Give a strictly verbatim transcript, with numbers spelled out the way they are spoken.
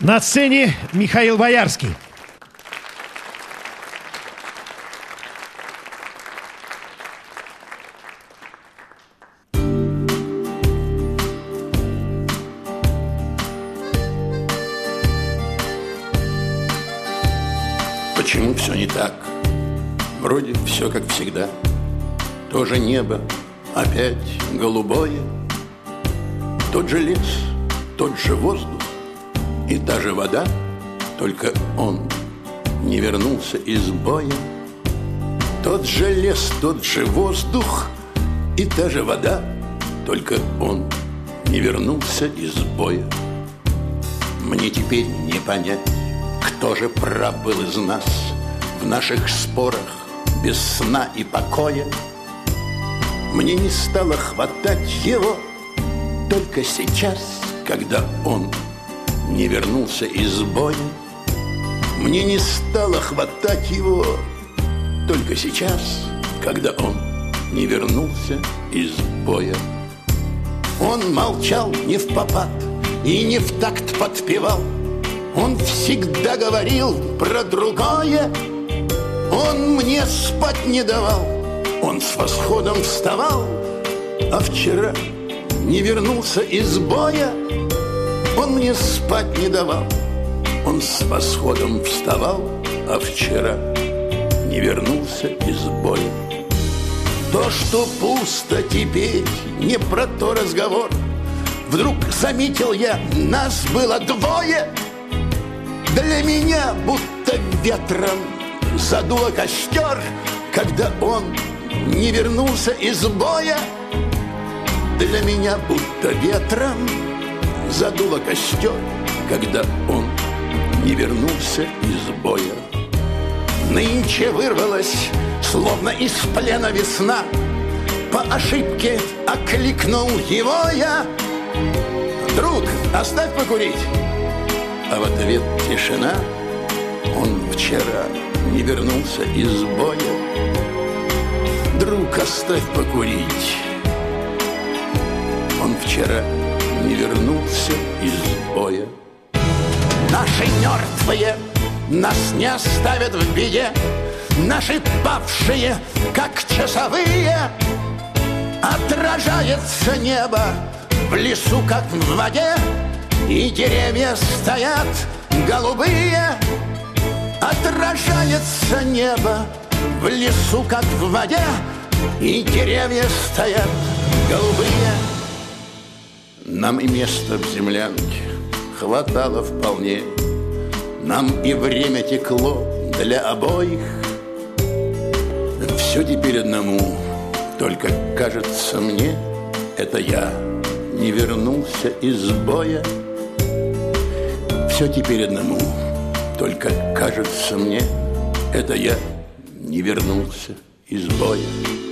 На сцене Михаил Боярский. Почему все не так? Вроде все как всегда. То же небо, опять голубое. Тот же лес, тот же воздух и та же вода. Только он не вернулся из боя. Тот же лес, тот же воздух и та же вода. Только он не вернулся из боя. Мне теперь не понять, кто же прав был из нас в наших спорах без сна и покоя. Мне не стало хватать его только сейчас, когда он не вернулся из боя. Мне не стало хватать его только сейчас, когда он не вернулся из боя. Он молчал не впопад и не в такт подпевал. Он всегда говорил про другое. Он мне спать не давал. Он с восходом вставал, а вчера не вернулся из боя. Он мне спать не давал. Он с восходом вставал, а вчера не вернулся из боя. То, что пусто теперь, не про то разговор. Вдруг заметил я, нас было двое. Для меня будто ветром задуло костер, когда он не вернулся из боя. Для меня будто ветром задуло костер, когда он не вернулся из боя. Нынче вырвалась, словно из плена весна. По ошибке окликнул его я: друг, оставь покурить. А в ответ тишина. Он вчера не вернулся из боя. Друг, оставь покурить. Он вчера не вернулся из боя. Наши мертвые нас не оставят в беде. Наши павшие, как часовые. Отражается небо в лесу, как в воде. И деревья стоят голубые. Отражается небо в лесу, как в воде. И деревья стоят голубые. Нам и места в землянке хватало вполне. Нам и время текло для обоих. Все теперь одному, только кажется мне, это я не вернулся из боя. Все теперь одному, только кажется мне, это я не вернулся из боя.